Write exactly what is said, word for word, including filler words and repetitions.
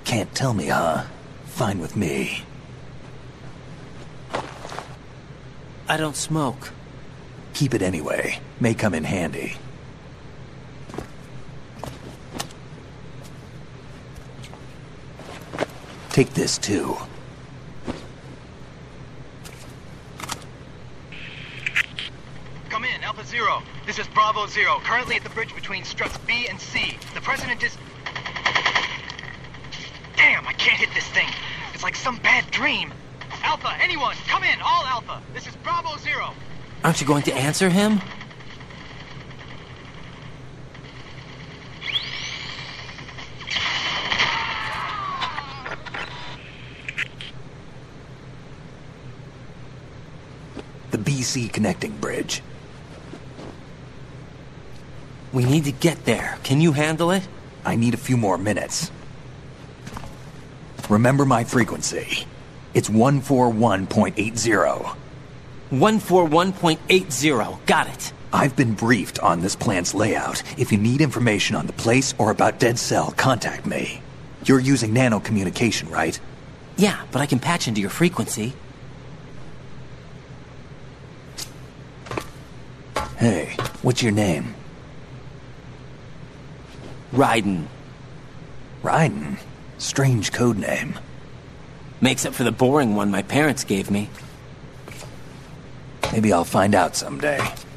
Can't tell me, huh? Fine with me. I don't smoke. Keep it anyway. May come in handy. Take this, too. Come in, Alpha Zero. This is Bravo Zero, currently at the bridge between struts B and C. The President is... Damn, I can't hit this thing. It's like some bad dream. Alpha, anyone, come in, all Alpha. This is Bravo Zero. Aren't you going to answer him? The B C connecting bridge. We need to get there. Can you handle it? I need a few more minutes. Remember my frequency. It's one forty-one point eight zero. one forty-one point eight zero. Got it. I've been briefed on this plant's layout. If you need information on the place or about Dead Cell, contact me. You're using nano communication, right? Yeah, but I can patch into your frequency. Hey, what's your name? Raiden. Raiden? Strange code name. Makes up for the boring one my parents gave me. Maybe I'll find out someday.